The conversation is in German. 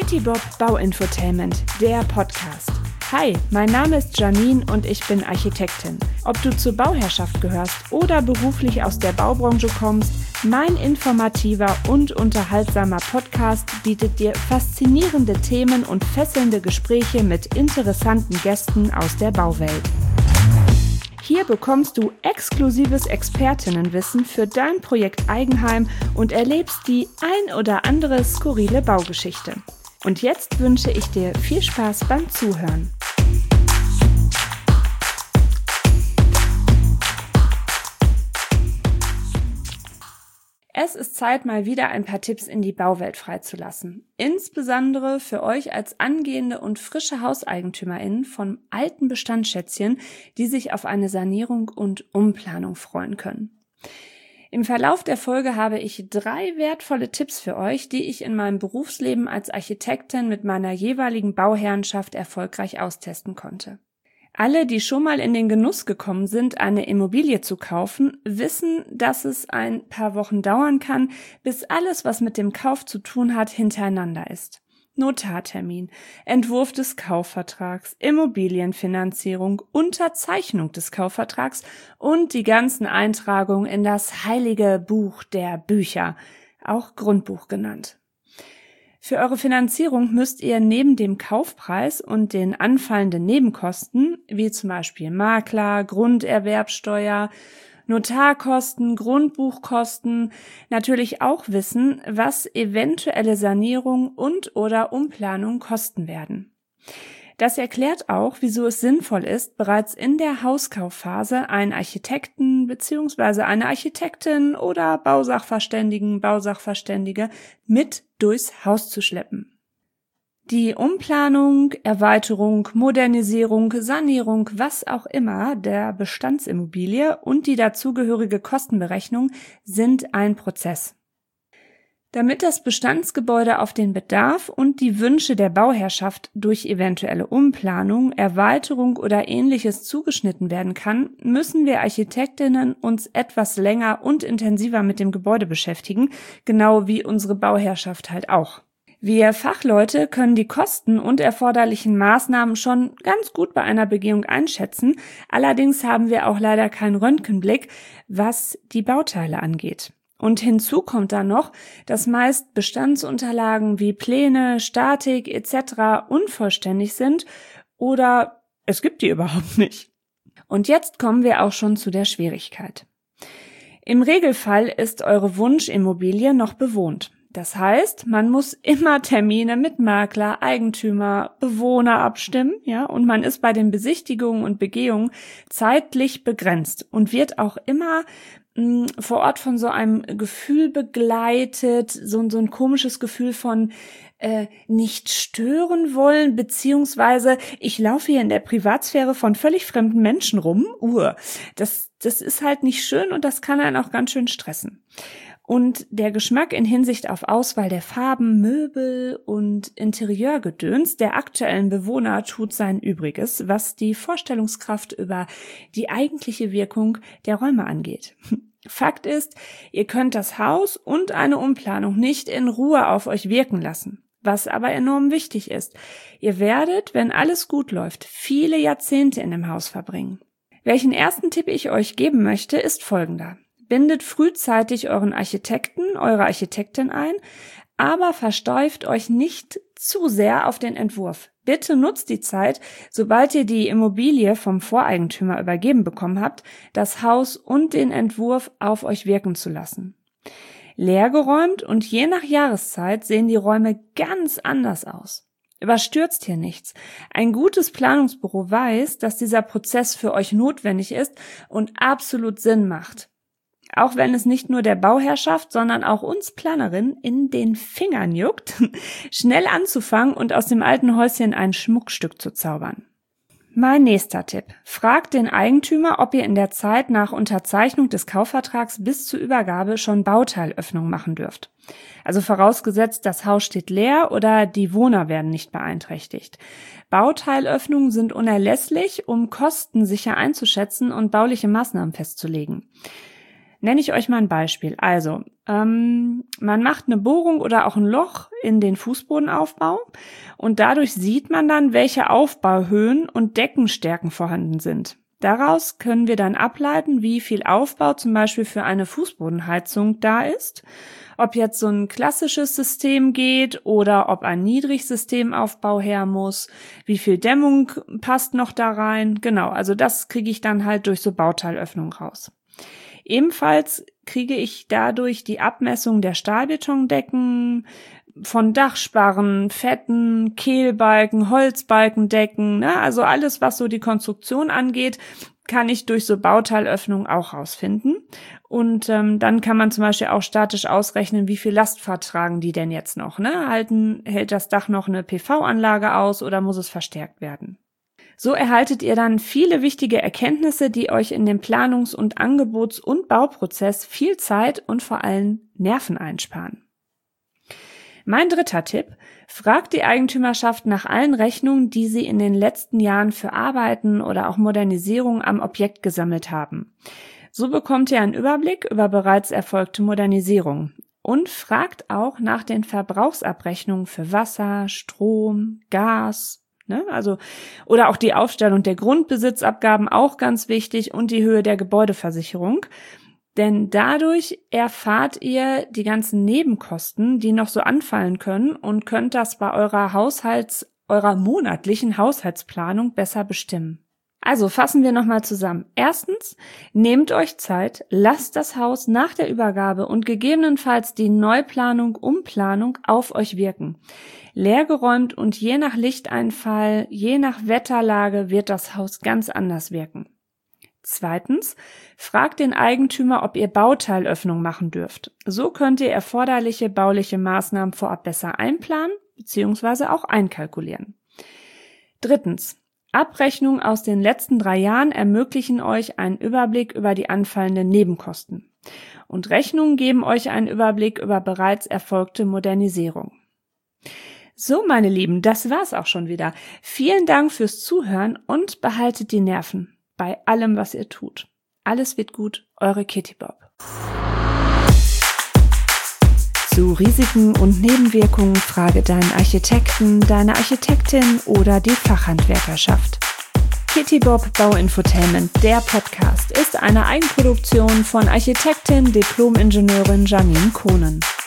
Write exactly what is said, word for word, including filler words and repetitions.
Citybob Bauinfotainment, der Podcast. Hi, mein Name ist Janine und ich bin Architektin. Ob du zur Bauherrschaft gehörst oder beruflich aus der Baubranche kommst, mein informativer und unterhaltsamer Podcast bietet dir faszinierende Themen und fesselnde Gespräche mit interessanten Gästen aus der Bauwelt. Hier bekommst du exklusives Expertinnenwissen für dein Projekt Eigenheim und erlebst die ein oder andere skurrile Baugeschichte. Und jetzt wünsche ich dir viel Spaß beim Zuhören. Es ist Zeit, mal wieder ein paar Tipps in die Bauwelt freizulassen. Insbesondere für euch als angehende und frische HauseigentümerInnen von alten Bestandsschätzchen, die sich auf eine Sanierung und Umplanung freuen können. Im Verlauf der Folge habe ich drei wertvolle Tipps für euch, die ich in meinem Berufsleben als Architektin mit meiner jeweiligen Bauherrenschaft erfolgreich austesten konnte. Alle, die schon mal in den Genuss gekommen sind, eine Immobilie zu kaufen, wissen, dass es ein paar Wochen dauern kann, bis alles, was mit dem Kauf zu tun hat, hintereinander ist. Notartermin, Entwurf des Kaufvertrags, Immobilienfinanzierung, Unterzeichnung des Kaufvertrags und die ganzen Eintragungen in das heilige Buch der Bücher, auch Grundbuch genannt. Für eure Finanzierung müsst ihr neben dem Kaufpreis und den anfallenden Nebenkosten, wie zum Beispiel Makler, Grunderwerbsteuer, Notarkosten, Grundbuchkosten, natürlich auch wissen, was eventuelle Sanierung und oder Umplanung kosten werden. Das erklärt auch, wieso es sinnvoll ist, bereits in der Hauskaufphase einen Architekten bzw. eine Architektin oder Bausachverständigen, Bausachverständige mit durchs Haus zu schleppen. Die Umplanung, Erweiterung, Modernisierung, Sanierung, was auch immer der Bestandsimmobilie und die dazugehörige Kostenberechnung sind ein Prozess. Damit das Bestandsgebäude auf den Bedarf und die Wünsche der Bauherrschaft durch eventuelle Umplanung, Erweiterung oder Ähnliches zugeschnitten werden kann, müssen wir Architektinnen uns etwas länger und intensiver mit dem Gebäude beschäftigen, genau wie unsere Bauherrschaft halt auch. Wir Fachleute können die Kosten und erforderlichen Maßnahmen schon ganz gut bei einer Begehung einschätzen, allerdings haben wir auch leider keinen Röntgenblick, was die Bauteile angeht. Und hinzu kommt dann noch, dass meist Bestandsunterlagen wie Pläne, Statik et cetera unvollständig sind oder es gibt die überhaupt nicht. Und jetzt kommen wir auch schon zu der Schwierigkeit. Im Regelfall ist eure Wunschimmobilie noch bewohnt. Das heißt, man muss immer Termine mit Makler, Eigentümer, Bewohner abstimmen, ja, und man ist bei den Besichtigungen und Begehungen zeitlich begrenzt und wird auch immer mh, vor Ort von so einem Gefühl begleitet, so, so ein komisches Gefühl von äh, nicht stören wollen, beziehungsweise ich laufe hier in der Privatsphäre von völlig fremden Menschen rum. Uh, das, das ist halt nicht schön und das kann einen auch ganz schön stressen. Und der Geschmack in Hinsicht auf Auswahl der Farben, Möbel und Interieurgedöns der aktuellen Bewohner tut sein Übriges, was die Vorstellungskraft über die eigentliche Wirkung der Räume angeht. Fakt ist, ihr könnt das Haus und eine Umplanung nicht in Ruhe auf euch wirken lassen. Was aber enorm wichtig ist, ihr werdet, wenn alles gut läuft, viele Jahrzehnte in dem Haus verbringen. Welchen ersten Tipp ich euch geben möchte, ist folgender. Bindet frühzeitig euren Architekten, eure Architektin ein, aber versteift euch nicht zu sehr auf den Entwurf. Bitte nutzt die Zeit, sobald ihr die Immobilie vom Voreigentümer übergeben bekommen habt, das Haus und den Entwurf auf euch wirken zu lassen. Leergeräumt und je nach Jahreszeit sehen die Räume ganz anders aus. Überstürzt hier nichts. Ein gutes Planungsbüro weiß, dass dieser Prozess für euch notwendig ist und absolut Sinn macht. Auch wenn es nicht nur der Bauherrschaft, sondern auch uns Planerinnen in den Fingern juckt, schnell anzufangen und aus dem alten Häuschen ein Schmuckstück zu zaubern. Mein nächster Tipp. Fragt den Eigentümer, ob ihr in der Zeit nach Unterzeichnung des Kaufvertrags bis zur Übergabe schon Bauteilöffnungen machen dürft. Also vorausgesetzt, das Haus steht leer oder die Wohner werden nicht beeinträchtigt. Bauteilöffnungen sind unerlässlich, um Kosten sicher einzuschätzen und bauliche Maßnahmen festzulegen. Nenne ich euch mal ein Beispiel. Also, ähm, man macht eine Bohrung oder auch ein Loch in den Fußbodenaufbau und dadurch sieht man dann, welche Aufbauhöhen und Deckenstärken vorhanden sind. Daraus können wir dann ableiten, wie viel Aufbau zum Beispiel für eine Fußbodenheizung da ist, ob jetzt so ein klassisches System geht oder ob ein Niedrigsystemaufbau her muss, wie viel Dämmung passt noch da rein. Genau, also das kriege ich dann halt durch so Bauteilöffnung raus. Ebenfalls kriege ich dadurch die Abmessung der Stahlbetondecken, von Dachsparren, Fetten, Kehlbalken, Holzbalkendecken, ne? Also alles, was so die Konstruktion angeht, kann ich durch so Bauteilöffnungen auch rausfinden. Und ähm, dann kann man zum Beispiel auch statisch ausrechnen, wie viel Last vertragen die denn jetzt noch, ne? Halten, hält das Dach noch eine P V-Anlage aus oder muss es verstärkt werden? So erhaltet ihr dann viele wichtige Erkenntnisse, die euch in dem Planungs- und Angebots- und Bauprozess viel Zeit und vor allem Nerven einsparen. Mein dritter Tipp: Fragt die Eigentümerschaft nach allen Rechnungen, die sie in den letzten Jahren für Arbeiten oder auch Modernisierung am Objekt gesammelt haben. So bekommt ihr einen Überblick über bereits erfolgte Modernisierung. Und fragt auch nach den Verbrauchsabrechnungen für Wasser, Strom, Gas, ne? Also, oder auch die Aufstellung der Grundbesitzabgaben, auch ganz wichtig, und die Höhe der Gebäudeversicherung. Denn dadurch erfahrt ihr die ganzen Nebenkosten, die noch so anfallen können, und könnt das bei eurer Haushalts, eurer monatlichen Haushaltsplanung besser bestimmen. Also fassen wir nochmal zusammen. Erstens, nehmt euch Zeit, lasst das Haus nach der Übergabe und gegebenenfalls die Neuplanung, Umplanung auf euch wirken. Leergeräumt und je nach Lichteinfall, je nach Wetterlage wird das Haus ganz anders wirken. Zweitens, fragt den Eigentümer, ob ihr Bauteilöffnung machen dürft. So könnt ihr erforderliche bauliche Maßnahmen vorab besser einplanen bzw. auch einkalkulieren. Drittens, Abrechnungen aus den letzten drei Jahren ermöglichen euch einen Überblick über die anfallenden Nebenkosten. Und Rechnungen geben euch einen Überblick über bereits erfolgte Modernisierung. So, meine Lieben, das war's auch schon wieder. Vielen Dank fürs Zuhören und behaltet die Nerven bei allem, was ihr tut. Alles wird gut, eure Kitty Bob. Zu Risiken und Nebenwirkungen frage deinen Architekten, deine Architektin oder die Fachhandwerkerschaft. Kitty Bob Bauinfotainment, der Podcast, ist eine Eigenproduktion von Architektin, Diplom-Ingenieurin Janine Kohnen.